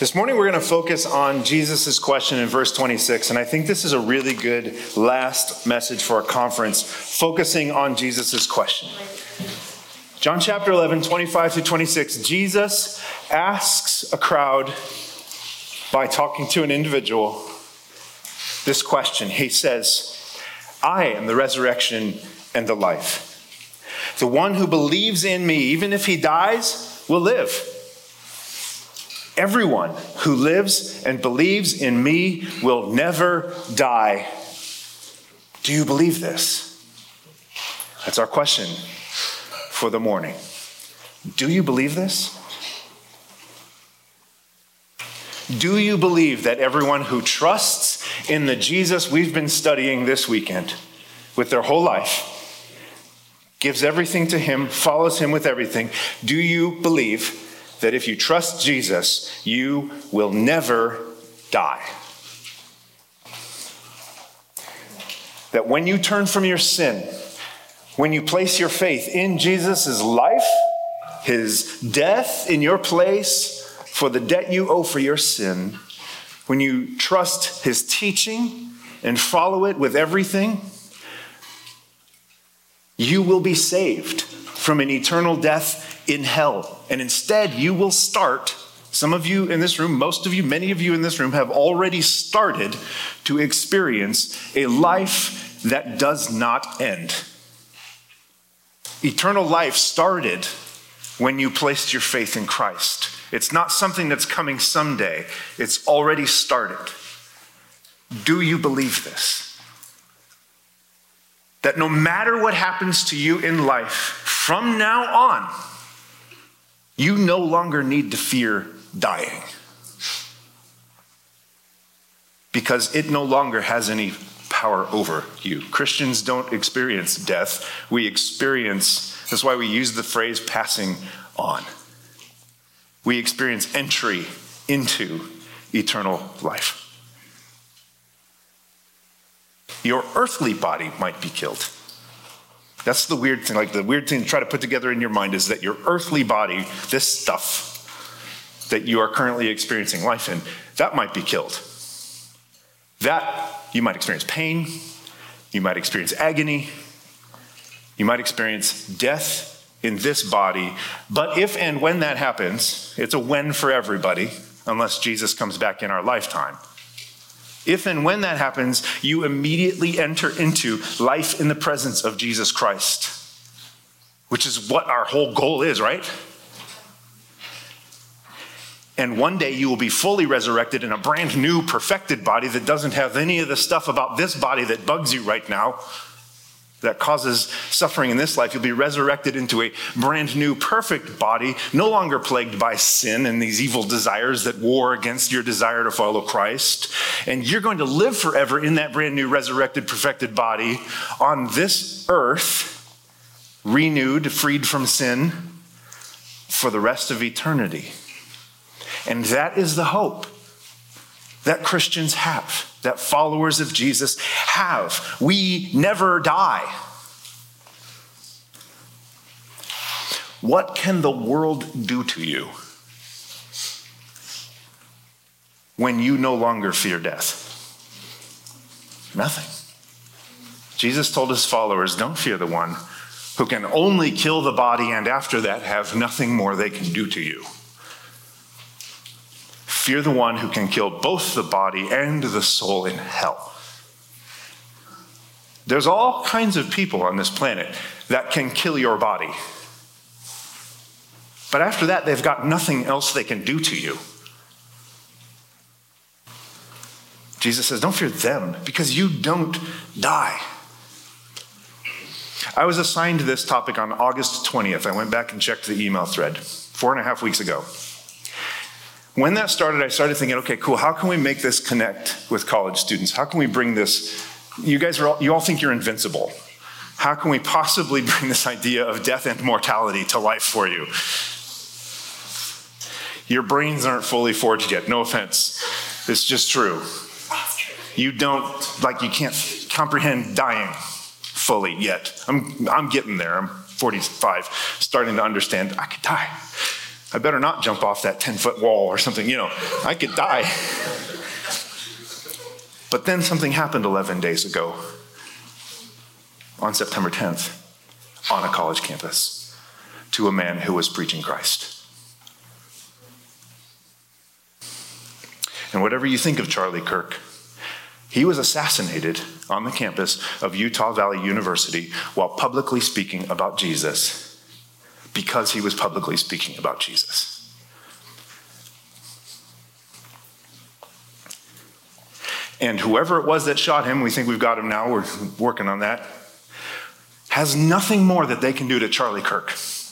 This morning we're going to focus on Jesus' question in verse 26, and I think this is a really good last message for our conference, focusing on Jesus' question. John chapter 11, 25 through 26, Jesus asks a crowd by talking to an individual this question. He says, I am the resurrection and the life. The one who believes in me, even if he dies, will live. Everyone who lives and believes in me will never die. Do you believe this? That's our question for the morning. Do you believe this? Do you believe that everyone who trusts in the Jesus we've been studying this weekend with their whole life, gives everything to him, follows him with everything, do you believe that if you trust Jesus, you will never die? That when you turn from your sin, when you place your faith in Jesus' life, his death in your place for the debt you owe for your sin, when you trust his teaching and follow it with everything, you will be saved from an eternal death in hell. And instead, you will start, some of you in this room, most of you, many of you in this room have already started to experience a life that does not end. Eternal life started when you placed your faith in Christ. It's not something that's coming someday. It's already started. Do you believe this? That no matter what happens to you in life, from now on, you no longer need to fear dying, because it no longer has any power over you. Christians don't experience death. That's why we use the phrase passing on. We experience entry into eternal life. Your earthly body might be killed. That's the weird thing. Like, the weird thing to try to put together in your mind is that your earthly body, this stuff that you are currently experiencing life in, that might be killed. That, you might experience pain, you might experience agony, you might experience death in this body. But if and when that happens, it's a when for everybody, unless Jesus comes back in our lifetime. If and when that happens, you immediately enter into life in the presence of Jesus Christ, which is what our whole goal is, right? And one day you will be fully resurrected in a brand new, perfected body that doesn't have any of the stuff about this body that bugs you right now, that causes suffering in this life. You'll be resurrected into a brand new, perfect body, no longer plagued by sin and these evil desires that war against your desire to follow Christ. And you're going to live forever in that brand new, resurrected, perfected body on this earth, renewed, freed from sin for the rest of eternity. And that is the hope that Christians have, that followers of Jesus have. We never die. What can the world do to you when you no longer fear death? Nothing. Jesus told his followers, don't fear the one who can only kill the body and after that have nothing more they can do to you. Fear the one who can kill both the body and the soul in hell. There's all kinds of people on this planet that can kill your body. But after that, they've got nothing else they can do to you. Jesus says, don't fear them, because you don't die. I was assigned this topic on August 20th. I went back and checked the email thread 4.5 weeks ago. When that started, I started thinking, okay, cool, how can we make this connect with college students? How can we bring this? You all think you're invincible. How can we possibly bring this idea of death and mortality to life for you? Your brains aren't fully forged yet. No offense. It's just true. You can't comprehend dying fully yet. I'm getting there. I'm 45, starting to understand I could die. I better not jump off that 10-foot wall or something, I could die. But then something happened 11 days ago on September 10th on a college campus to a man who was preaching Christ. And whatever you think of Charlie Kirk, he was assassinated on the campus of Utah Valley University while publicly speaking about Jesus, because he was publicly speaking about Jesus. And whoever it was that shot him, we think we've got him now, we're working on that, has nothing more that they can do to Charlie Kirk.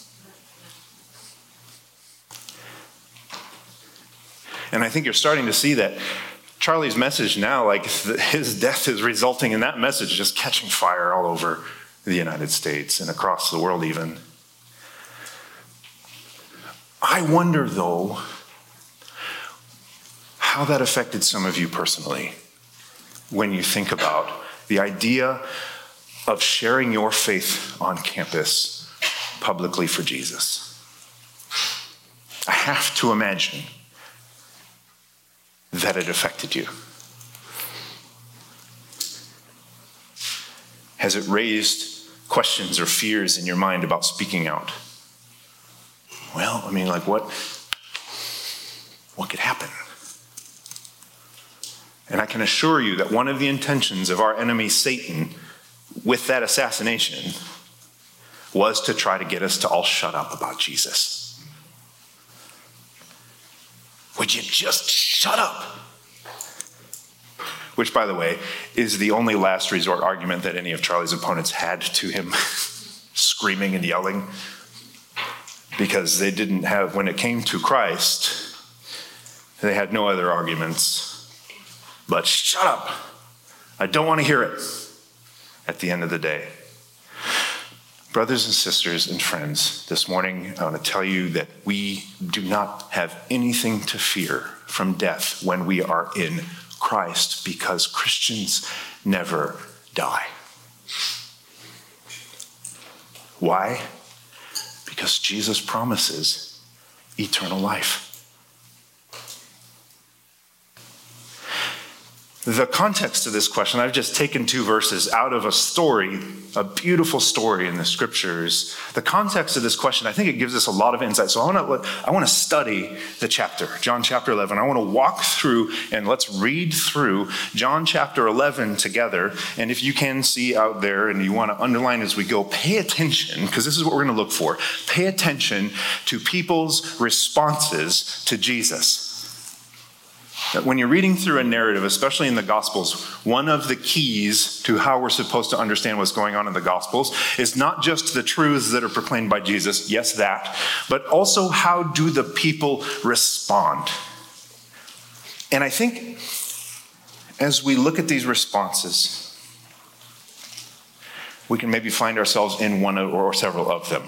And I think you're starting to see that Charlie's message now, like his death is resulting in that message just catching fire all over the United States and across the world even. I wonder, though, how that affected some of you personally when you think about the idea of sharing your faith on campus publicly for Jesus. I have to imagine that it affected you. Has it raised questions or fears in your mind about speaking out? Well, what could happen? And I can assure you that one of the intentions of our enemy, Satan, with that assassination was to try to get us to all shut up about Jesus. Would you just shut up? Which, by the way, is the only last resort argument that any of Charlie's opponents had to him, screaming and yelling. Because they didn't have, when it came to Christ, they had no other arguments but shut up. I don't want to hear it at the end of the day. Brothers and sisters and friends, this morning I want to tell you that we do not have anything to fear from death when we are in Christ, because Christians never die. Why? Because Jesus promises eternal life. The context of this question, I've just taken 2 verses out of a story, a beautiful story in the scriptures. The context of this question, I think it gives us a lot of insight. So I want to study the chapter, John chapter 11. I want to walk through and let's read through John chapter 11 together. And if you can see out there and you want to underline as we go, pay attention, because this is what we're going to look for. Pay attention to people's responses to Jesus. When you're reading through a narrative, especially in the Gospels, one of the keys to how we're supposed to understand what's going on in the Gospels is not just the truths that are proclaimed by Jesus, yes, that, but also how do the people respond. And I think as we look at these responses, we can maybe find ourselves in one or several of them.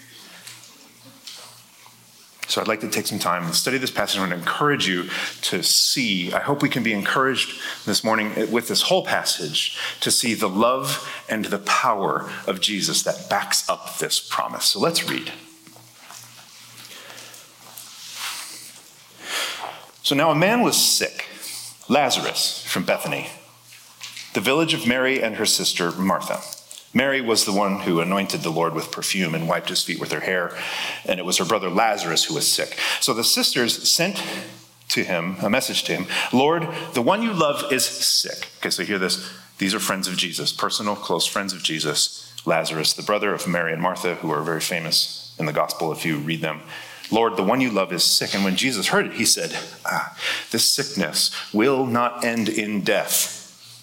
So I'd like to take some time and study this passage. I want to encourage you to see, I hope we can be encouraged this morning with this whole passage to see the love and the power of Jesus that backs up this promise. So let's read. So now a man was sick, Lazarus from Bethany, the village of Mary and her sister Martha. Mary was the one who anointed the Lord with perfume and wiped his feet with her hair, and it was her brother Lazarus who was sick. So the sisters sent to him a message to him, Lord, the one you love is sick. Okay, so hear this. These are friends of Jesus, personal, close friends of Jesus. Lazarus, the brother of Mary and Martha, who are very famous in the gospel if you read them. Lord, the one you love is sick. And when Jesus heard it, he said, this sickness will not end in death,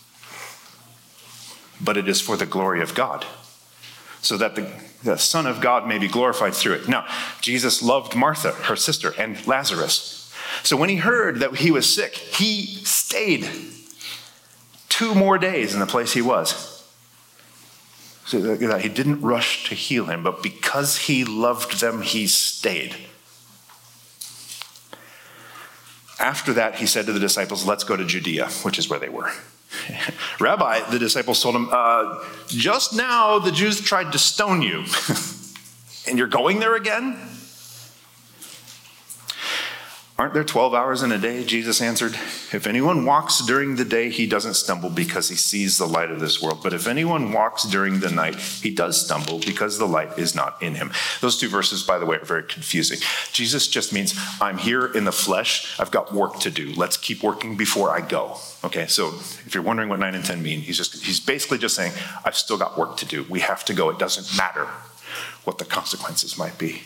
but it is for the glory of God, so that the Son of God may be glorified through it. Now, Jesus loved Martha, her sister, and Lazarus. So when he heard that he was sick, he stayed 2 more days in the place he was. So that he didn't rush to heal him, but because he loved them, he stayed. After that, he said to the disciples, let's go to Judea, which is where they were. Rabbi, the disciples told him, just now the Jews tried to stone you, and you're going there again? Aren't there 12 hours in a day? Jesus answered. If anyone walks during the day, he doesn't stumble because he sees the light of this world. But if anyone walks during the night, he does stumble because the light is not in him. Those two verses, by the way, are very confusing. Jesus just means, I'm here in the flesh. I've got work to do. Let's keep working before I go. Okay, so if you're wondering what 9 and 10 mean, he's basically just saying, I've still got work to do. We have to go. It doesn't matter what the consequences might be.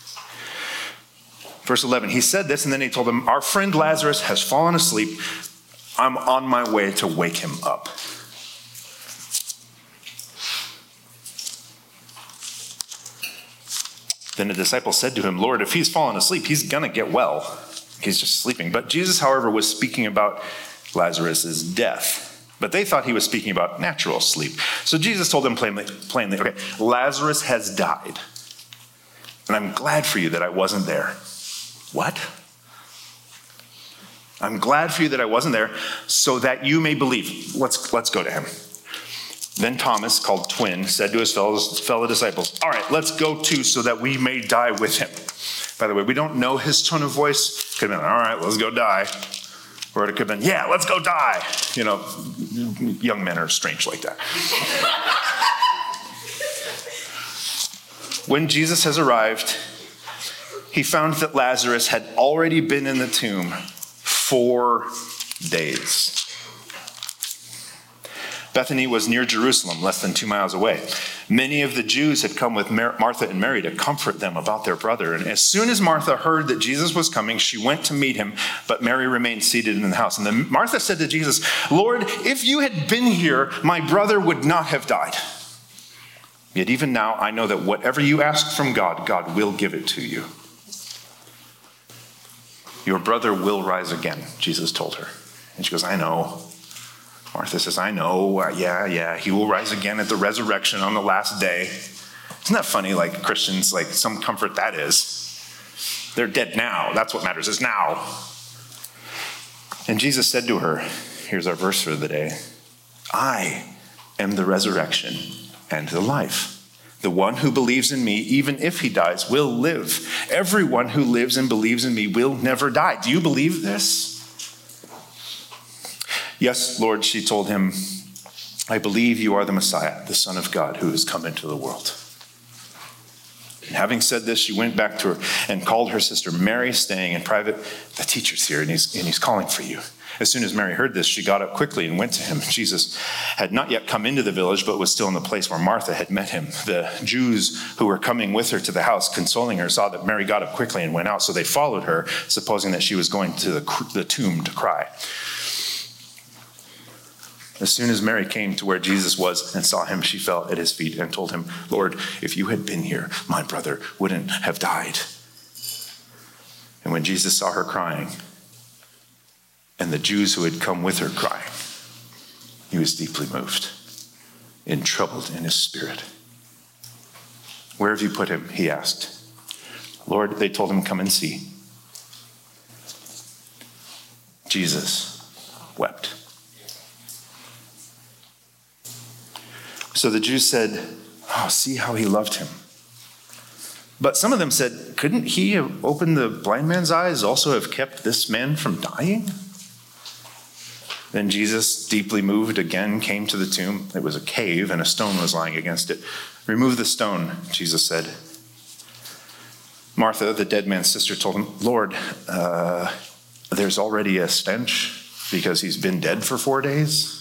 Verse 11, he said this, and then he told them, our friend Lazarus has fallen asleep. I'm on my way to wake him up. Then the disciples said to him, Lord, if he's fallen asleep, he's going to get well. He's just sleeping. But Jesus, however, was speaking about Lazarus' death. But they thought he was speaking about natural sleep. So Jesus told them plainly, okay, Lazarus has died. And I'm glad for you that I wasn't there. What? I'm glad for you that I wasn't there so that you may believe. Let's go to him. Then Thomas, called Twin, said to his fellow disciples, all right, let's go too so that we may die with him. By the way, we don't know his tone of voice. Could have been, all right, let's go die. Or it could have been, yeah, let's go die. You know, young men are strange like that. When Jesus has arrived, he found that Lazarus had already been in the tomb 4 days. Bethany was near Jerusalem, less than 2 miles away. Many of the Jews had come with Martha and Mary to comfort them about their brother. And as soon as Martha heard that Jesus was coming, she went to meet him, but Mary remained seated in the house. And then Martha said to Jesus, Lord, if you had been here, my brother would not have died. Yet even now, I know that whatever you ask from God, God will give it to you. Your brother will rise again, Jesus told her. And she goes, I know. Martha says, I know. Yeah, he will rise again at the resurrection on the last day. Isn't that funny? Like Christians, like some comfort that is. They're dead now. That's what matters, is now. And Jesus said to her, here's our verse for the day, I am the resurrection and the life. The one who believes in me, even if he dies, will live. Everyone who lives and believes in me will never die. Do you believe this? Yes, Lord, she told him, I believe you are the Messiah, the Son of God, who has come into the world. And having said this, she went back to her and called her sister Mary, staying in private. The teacher's here, and he's calling for you. As soon as Mary heard this, she got up quickly and went to him. Jesus had not yet come into the village, but was still in the place where Martha had met him. The Jews who were coming with her to the house, consoling her, saw that Mary got up quickly and went out. So they followed her, supposing that she was going to the tomb to cry. As soon as Mary came to where Jesus was and saw him, she fell at his feet and told him, Lord, if you had been here, my brother wouldn't have died. And when Jesus saw her crying, and the Jews who had come with her crying, he was deeply moved and troubled in his spirit. Where have you put him? He asked. Lord, they told him, come and see. Jesus wept. So the Jews said, oh, see how he loved him. But some of them said, couldn't he have opened the blind man's eyes, also have kept this man from dying? Then Jesus, deeply moved, again came to the tomb. It was a cave, and a stone was lying against it. Remove the stone, Jesus said. Martha, the dead man's sister, told him, Lord, there's already a stench because he's been dead for 4 days.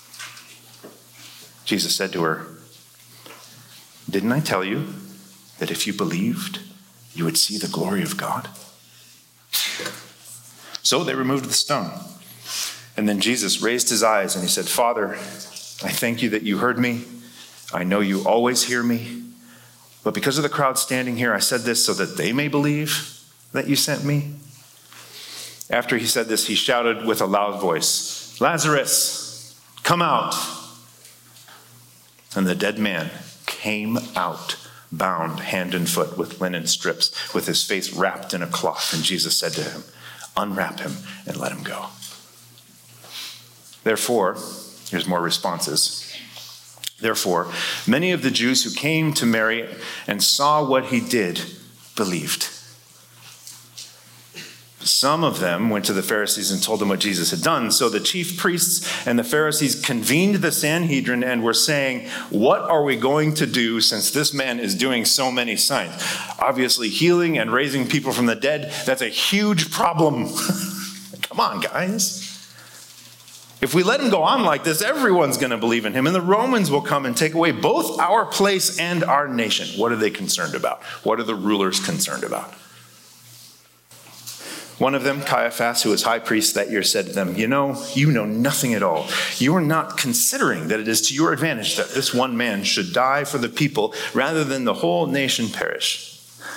Jesus said to her, didn't I tell you that if you believed, you would see the glory of God? So they removed the stone. And then Jesus raised his eyes and he said, Father, I thank you that you heard me. I know you always hear me. But because of the crowd standing here, I said this so that they may believe that you sent me. After he said this, he shouted with a loud voice, Lazarus, come out. And the dead man came out, bound hand and foot with linen strips, with his face wrapped in a cloth. And Jesus said to him, unwrap him and let him go. Therefore, here's more responses. Therefore, many of the Jews who came to Mary and saw what he did believed. Some of them went to the Pharisees and told them what Jesus had done. So the chief priests and the Pharisees convened the Sanhedrin and were saying, "What are we going to do since this man is doing so many signs?" Obviously, healing and raising people from the dead, that's a huge problem. Come on, guys. If we let him go on like this, everyone's going to believe in him, and the Romans will come and take away both our place and our nation. What are they concerned about? What are the rulers concerned about? One of them, Caiaphas, who was high priest that year, said to them, you know nothing at all. You are not considering that it is to your advantage that this one man should die for the people rather than the whole nation perish.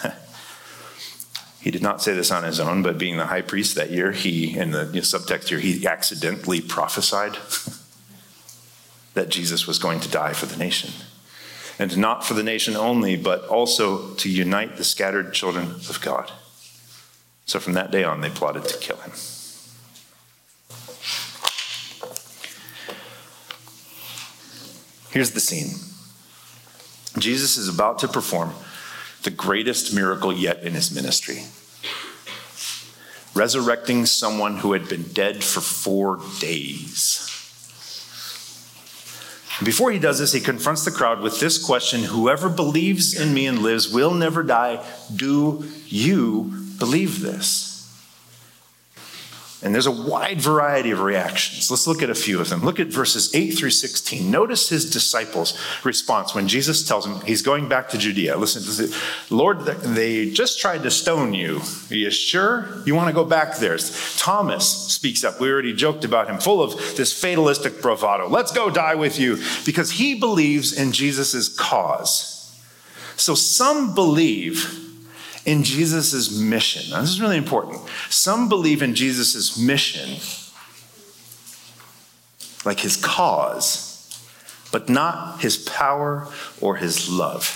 He did not say this on his own, but being the high priest that year, in the subtext here, he accidentally prophesied that Jesus was going to die for the nation. And not for the nation only, but also to unite the scattered children of God. So from that day on, they plotted to kill him. Here's the scene. Jesus is about to perform the greatest miracle yet in his ministry, resurrecting someone who had been dead for 4 days. Before he does this, he confronts the crowd with this question: whoever believes in me and lives will never die. Do you believe this? And there's a wide variety of reactions. Let's look at a few of them. Look at verses 8 through 16. Notice his disciples' response when Jesus tells him he's going back to Judea. Listen, Lord, they just tried to stone you. Are you sure you want to go back there? Thomas speaks up. We already joked about him, full of this fatalistic bravado. Let's go die with you, because he believes in Jesus' cause. So some believe in Jesus' mission. Now, this is really important. Some believe in Jesus' mission, like his cause, but not his power or his love.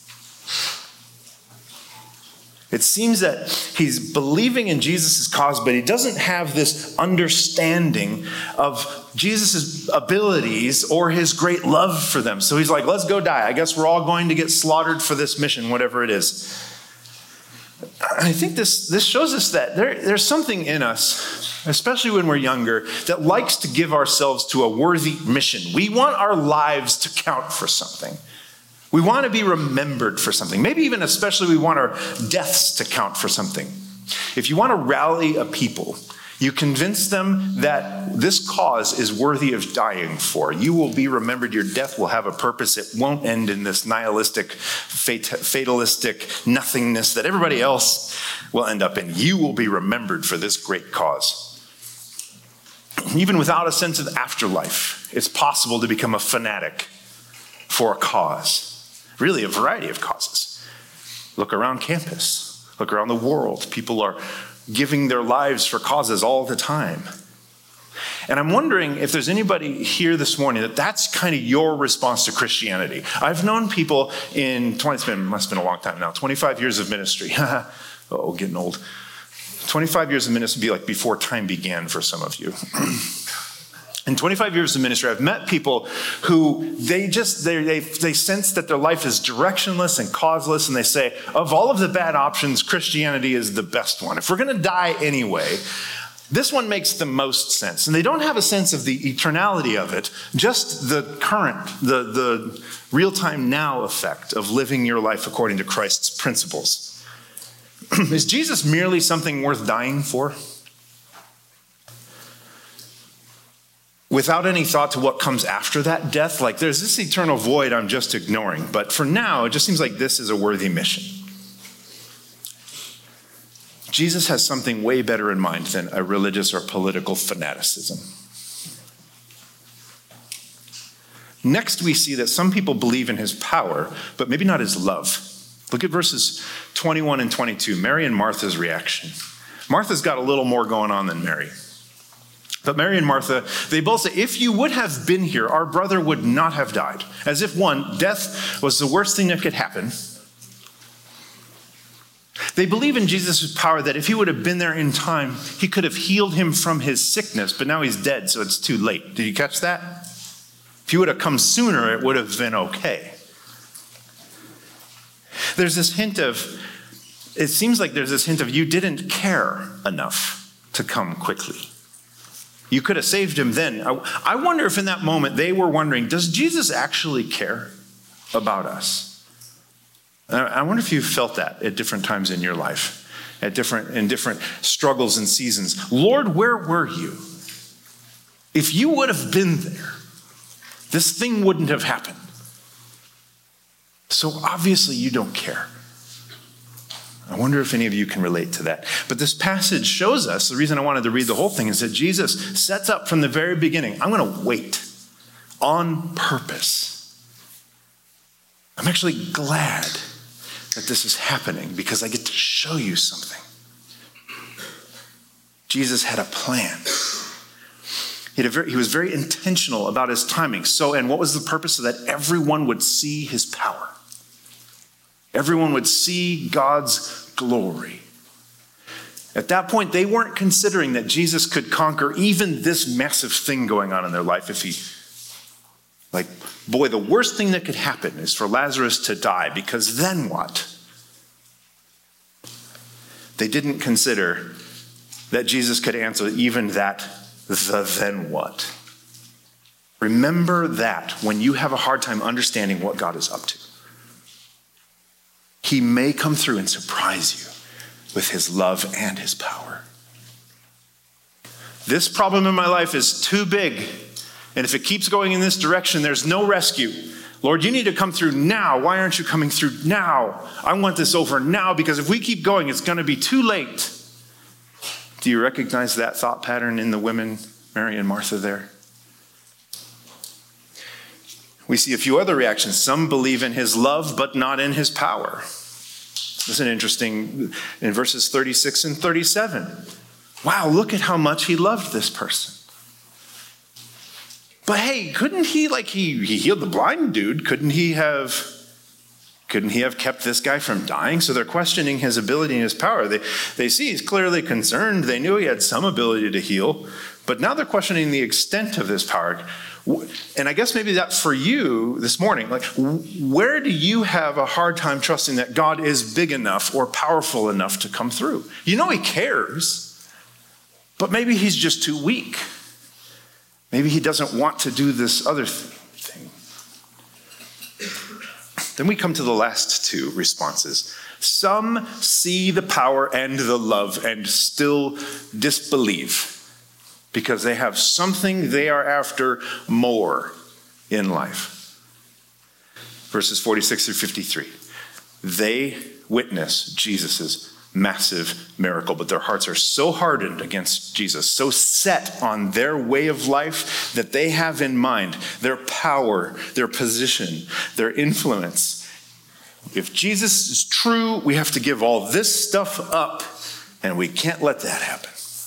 It seems that he's believing in Jesus' cause, but he doesn't have this understanding of Jesus' abilities or his great love for them. So he's like, let's go die. I guess we're all going to get slaughtered for this mission, whatever it is. I think this shows us that there's something in us, especially when we're younger, that likes to give ourselves to a worthy mission. We want our lives to count for something. We want to be remembered for something. Maybe even especially we want our deaths to count for something. If you want to rally a people, you convince them that this cause is worthy of dying for. You will be remembered. Your death will have a purpose. It won't end in this nihilistic, fatalistic nothingness that everybody else will end up in. You will be remembered for this great cause. Even without a sense of afterlife, it's possible to become a fanatic for a cause. Really, a variety of causes. Look around campus. Look around the world. People are giving their lives for causes all the time. And I'm wondering if there's anybody here this morning that's kind of your response to Christianity. I've known people must have been a long time now, 25 years of ministry. Oh, getting old. 25 years of ministry would be like before time began for some of you. In 25 years of ministry, I've met people who they sense that their life is directionless and causeless, and they say, of all of the bad options, Christianity is the best one. If we're going to die anyway, this one makes the most sense. And they don't have a sense of the eternality of it, just the current, the real-time now effect of living your life according to Christ's principles. Is Jesus merely something worth dying for? Without any thought to what comes after that death, like there's this eternal void I'm just ignoring. But for now, it just seems like this is a worthy mission. Jesus has something way better in mind than a religious or political fanaticism. Next, we see that some people believe in his power, but maybe not his love. Look at verses 21 and 22, Mary and Martha's reaction. Martha's got a little more going on than Mary. But Mary and Martha, they both say, if you would have been here, our brother would not have died. As if death was the worst thing that could happen. They believe in Jesus' power that if he would have been there in time, he could have healed him from his sickness, but now he's dead, so it's too late. Did you catch that? If he would have come sooner, it would have been okay. There's this hint of it seems like there's this hint of you didn't care enough to come quickly. You could have saved him then. I wonder if in that moment they were wondering, does Jesus actually care about us? I wonder if you've felt that at different times in your life, in different struggles and seasons. Lord, where were you? If you would have been there, this thing wouldn't have happened. So obviously you don't care. I wonder if any of you can relate to that. But this passage shows us, the reason I wanted to read the whole thing is that Jesus sets up from the very beginning, I'm going to wait on purpose. I'm actually glad that this is happening because I get to show you something. Jesus had a plan. He was very intentional about his timing. And what was the purpose? So that everyone would see his power. Everyone would see God's glory. At that point, they weren't considering that Jesus could conquer even this massive thing going on in their life if he, the worst thing that could happen is for Lazarus to die, because then what? They didn't consider that Jesus could answer even that, the then what. Remember that when you have a hard time understanding what God is up to. He may come through and surprise you with his love and his power. This problem in my life is too big, and if it keeps going in this direction, there's no rescue. Lord, you need to come through now. Why aren't you coming through now? I want this over now, because if we keep going, it's going to be too late. Do you recognize that thought pattern in the women, Mary and Martha there? We see a few other reactions. Some believe in his love, but not in his power. This is interesting in verses 36 and 37. Wow, look at how much he loved this person. But hey, couldn't he healed the blind dude? Couldn't he have kept this guy from dying? So they're questioning his ability and his power. They see he's clearly concerned. They knew he had some ability to heal, but now they're questioning the extent of his power. And I guess maybe that's for you this morning. Where do you have a hard time trusting that God is big enough or powerful enough to come through? You know he cares, but maybe he's just too weak. Maybe he doesn't want to do this other thing. Then we come to the last two responses. Some see the power and the love and still disbelieve, because they have something they are after more in life. Verses 46 through 53. They witness Jesus' massive miracle, but their hearts are so hardened against Jesus, so set on their way of life that they have in mind their power, their position, their influence. If Jesus is true, we have to give all this stuff up, and we can't let that happen.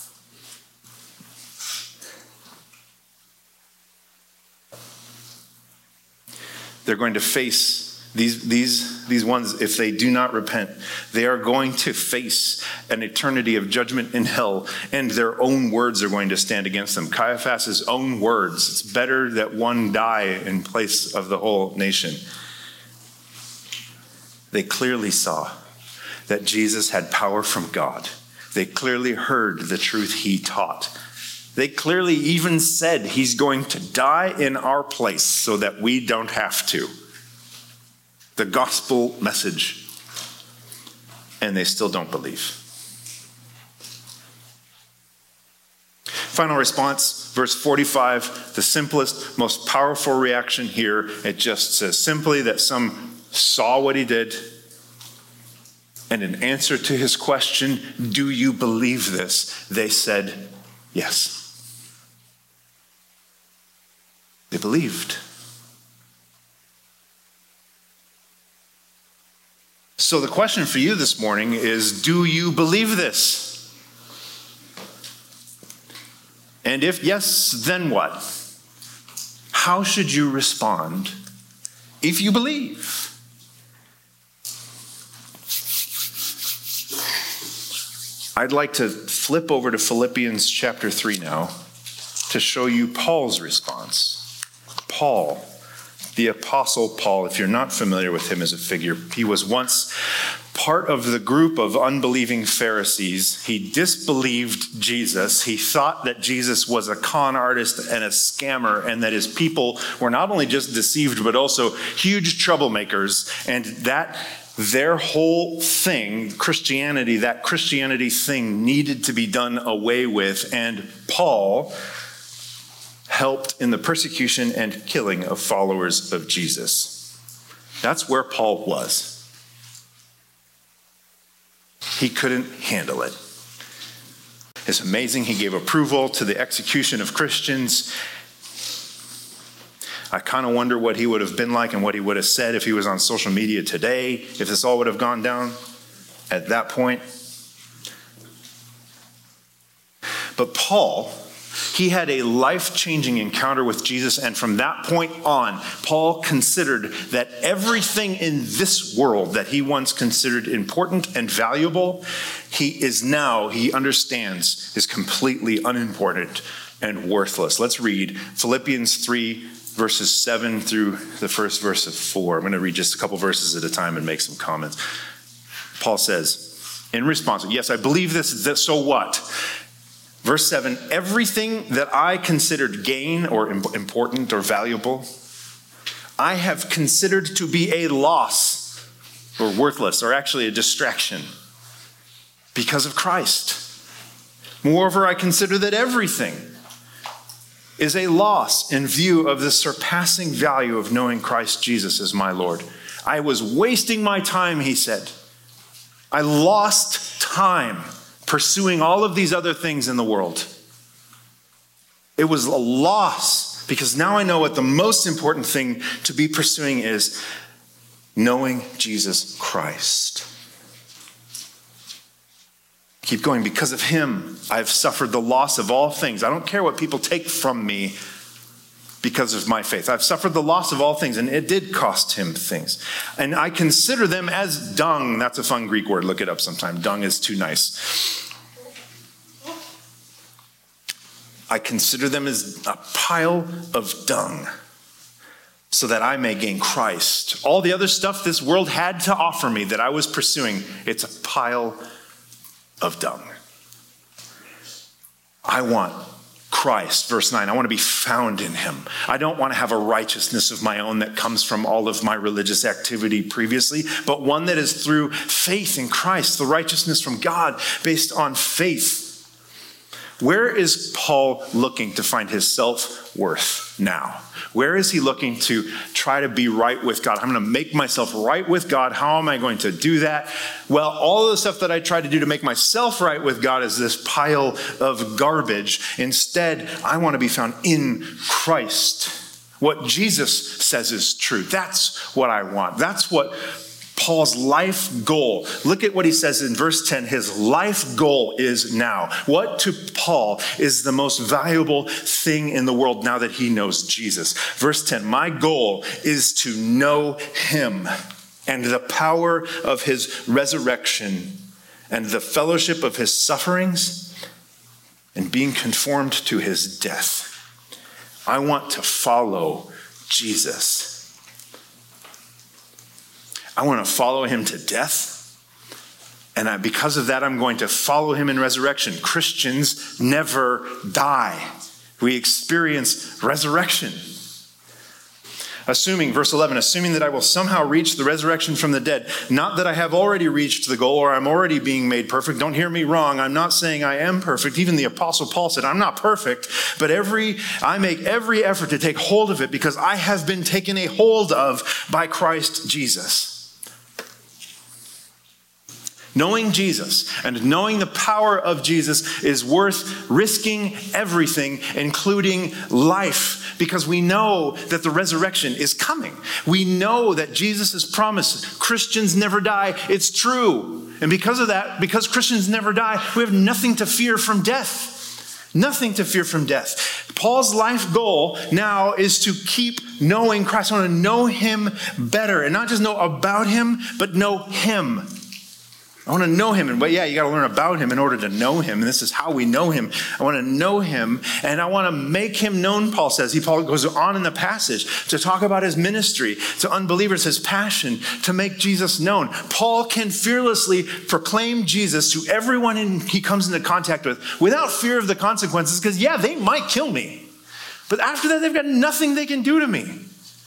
They're going to face these ones, if they do not repent, they are going to face an eternity of judgment in hell, and their own words are going to stand against them. Caiaphas' own words. It's better that one die in place of the whole nation. They clearly saw that Jesus had power from God. They clearly heard the truth he taught. They clearly even said he's going to die in our place so that we don't have to. The gospel message. And they still don't believe. Final response, verse 45, the simplest, most powerful reaction here. It just says simply that some saw what he did, and in answer to his question, do you believe this? They said, yes. They believed. So the question for you this morning is, do you believe this? And if yes, then what? How should you respond if you believe? I'd like to flip over to Philippians chapter 3 now to show you Paul's response. Paul, the Apostle Paul, if you're not familiar with him as a figure, he was once part of the group of unbelieving Pharisees. He disbelieved Jesus. He thought that Jesus was a con artist and a scammer, and that his people were not only just deceived, but also huge troublemakers, and that their whole thing, Christianity, that Christianity thing needed to be done away with. And Paul helped in the persecution and killing of followers of Jesus. That's where Paul was. He couldn't handle it. It's amazing. He gave approval to the execution of Christians. I kind of wonder what he would have been like and what he would have said if he was on social media today, if this all would have gone down at that point. But Paul, he had a life-changing encounter with Jesus, and from that point on, Paul considered that everything in this world that he once considered important and valuable, he understands is completely unimportant and worthless. Let's read Philippians 3, verses 7 through the first verse of 4. I'm going to read just a couple verses at a time and make some comments. Paul says, in response, yes, I believe this, so what? Verse 7, everything that I considered gain or important or valuable, I have considered to be a loss or worthless or actually a distraction because of Christ. Moreover, I consider that everything is a loss in view of the surpassing value of knowing Christ Jesus as my Lord. I was wasting my time, he said. I lost time pursuing all of these other things in the world. It was a loss because now I know what the most important thing to be pursuing is: knowing Jesus Christ. Keep going. Because of him, I've suffered the loss of all things. I don't care what people take from me because of my faith. I've suffered the loss of all things, and it did cost him things. And I consider them as dung. That's a fun Greek word. Look it up sometime. Dung is too nice. I consider them as a pile of dung so that I may gain Christ. All the other stuff this world had to offer me that I was pursuing, it's a pile of dung. I want Christ, verse 9. I want to be found in him. I don't want to have a righteousness of my own that comes from all of my religious activity previously, but one that is through faith in Christ, the righteousness from God based on faith. Where is Paul looking to find his self-worth now? Where is he looking to try to be right with God? I'm going to make myself right with God. How am I going to do that? Well, all of the stuff that I try to do to make myself right with God is this pile of garbage. Instead, I want to be found in Christ. What Jesus says is true. That's what I want. That's what Paul's life goal. Look at what he says in verse 10. His life goal is now. What to Paul is the most valuable thing in the world now that he knows Jesus? Verse 10, my goal is to know him and the power of his resurrection and the fellowship of his sufferings and being conformed to his death. I want to follow Jesus. I want to follow him to death. And because of that, I'm going to follow him in resurrection. Christians never die. We experience resurrection. Assuming, verse 11, assuming that I will somehow reach the resurrection from the dead. Not that I have already reached the goal or I'm already being made perfect. Don't hear me wrong. I'm not saying I am perfect. Even the Apostle Paul said, I'm not perfect, but I make every effort to take hold of it because I have been taken a hold of by Christ Jesus. Knowing Jesus and knowing the power of Jesus is worth risking everything, including life, because we know that the resurrection is coming. We know that Jesus' promise, Christians never die, it's true. And because of that, because Christians never die, we have nothing to fear from death. Nothing to fear from death. Paul's life goal now is to keep knowing Christ. I want to know him better, and not just know about him, but know him. I want to know him. And you got to learn about him in order to know him. And this is how we know him. I want to know him and I want to make him known, Paul says. Paul goes on in the passage to talk about his ministry to unbelievers, his passion to make Jesus known. Paul can fearlessly proclaim Jesus to everyone he comes into contact with without fear of the consequences because, they might kill me. But after that, they've got nothing they can do to me.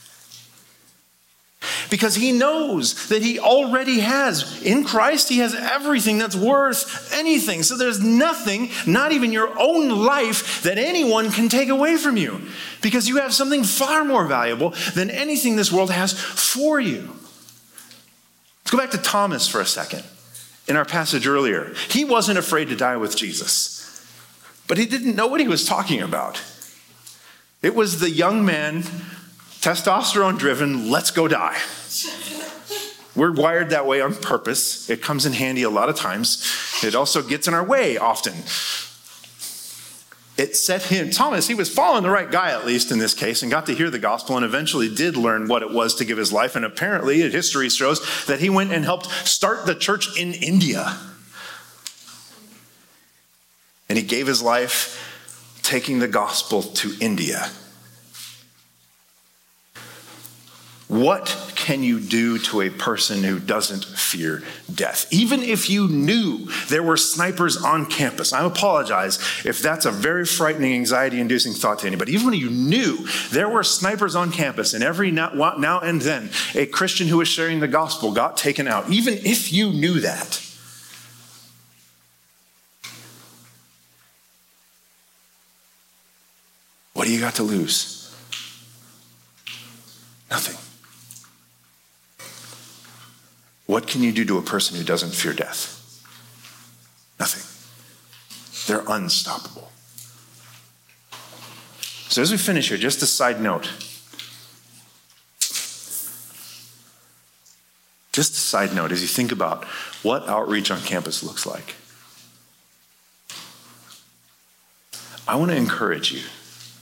Because he knows that he already has, in Christ, he has everything that's worth anything. So there's nothing, not even your own life, that anyone can take away from you. Because you have something far more valuable than anything this world has for you. Let's go back to Thomas for a second. In our passage earlier, he wasn't afraid to die with Jesus. But he didn't know what he was talking about. It was the young man, testosterone driven, let's go die. We're wired that way on purpose. It comes in handy a lot of times. It also gets in our way often. It set him, Thomas, he was following the right guy at least in this case and got to hear the gospel and eventually did learn what it was to give his life. And apparently history shows that he went and helped start the church in India. And he gave his life taking the gospel to India. What can you do to a person who doesn't fear death? Even if you knew there were snipers on campus. I apologize if that's a very frightening, anxiety-inducing thought to anybody. Even when you knew there were snipers on campus and every now and then a Christian who was sharing the gospel got taken out. Even if you knew that. What do you got to lose? Nothing. What can you do to a person who doesn't fear death? Nothing. They're unstoppable. So as we finish here, just a side note. Just a side note as you think about what outreach on campus looks like. I want to encourage you.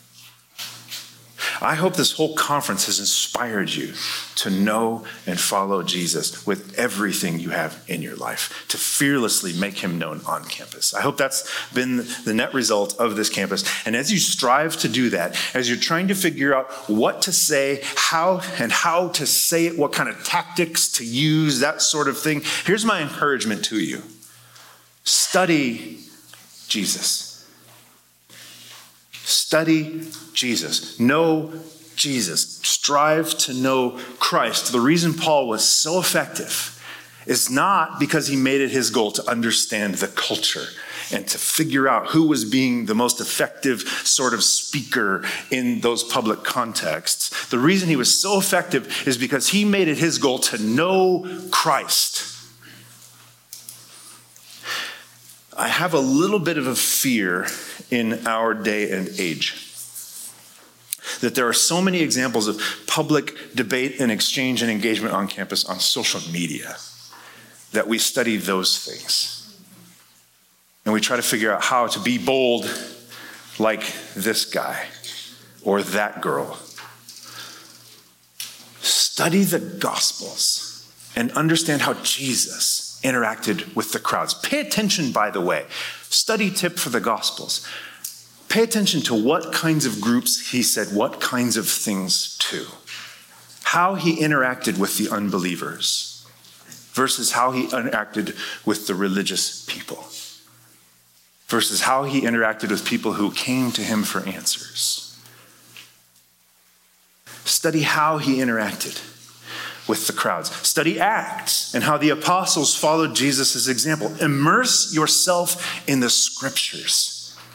I hope this whole conference has inspired you to know and follow Jesus with everything you have in your life, to fearlessly make him known on campus. I hope that's been the net result of this campus. And as you strive to do that, as you're trying to figure out what to say, how to say it, what kind of tactics to use, that sort of thing, here's my encouragement to you. Study Jesus. Study Jesus. Know Jesus. Strive to know Christ. The reason Paul was so effective is not because he made it his goal to understand the culture and to figure out who was being the most effective sort of speaker in those public contexts. The reason he was so effective is because he made it his goal to know Christ. I have a little bit of a fear in our day and age that there are so many examples of public debate and exchange and engagement on campus on social media that we study those things. And we try to figure out how to be bold like this guy or that girl. Study the Gospels and understand how Jesus interacted with the crowds. Pay attention, by the way. Study tip for the Gospels. Pay attention to what kinds of groups he said what kinds of things to. How he interacted with the unbelievers versus how he interacted with the religious people. Versus how he interacted with people who came to him for answers. Study how he interacted with the crowds. Study Acts and how the apostles followed Jesus' example. Immerse yourself in the scriptures.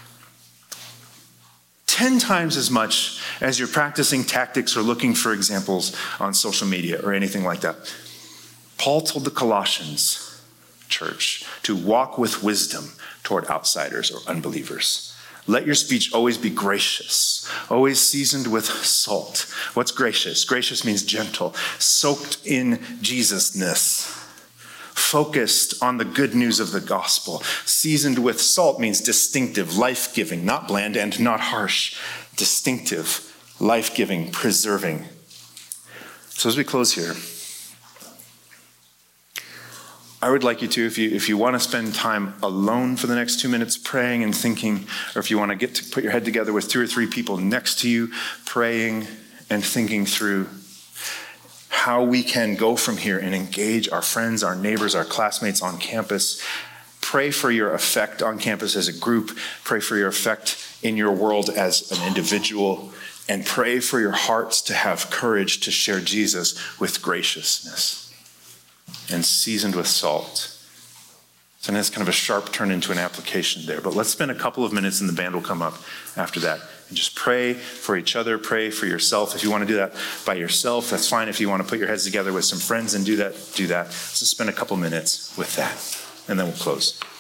10 times as much as you're practicing tactics or looking for examples on social media or anything like that. Paul told the Colossians church to walk with wisdom toward outsiders or unbelievers. Let your speech always be gracious, always seasoned with salt. What's gracious? Gracious means gentle, soaked in Jesus-ness, focused on the good news of the gospel. Seasoned with salt means distinctive, life-giving, not bland and not harsh. Distinctive, life-giving, preserving. So as we close here, I would like you to, if you want to spend time alone for the next 2 minutes praying and thinking, or if you want to get to put your head together with 2 or 3 people next to you, praying and thinking through how we can go from here and engage our friends, our neighbors, our classmates on campus. Pray for your effect on campus as a group. Pray for your effect in your world as an individual. And pray for your hearts to have courage to share Jesus with graciousness and seasoned with salt. So that's kind of a sharp turn into an application there. But let's spend a couple of minutes and the band will come up after that. And just pray for each other, pray for yourself. If you want to do that by yourself, that's fine. If you want to put your heads together with some friends and do that, do that. So spend a couple minutes with that. And then we'll close.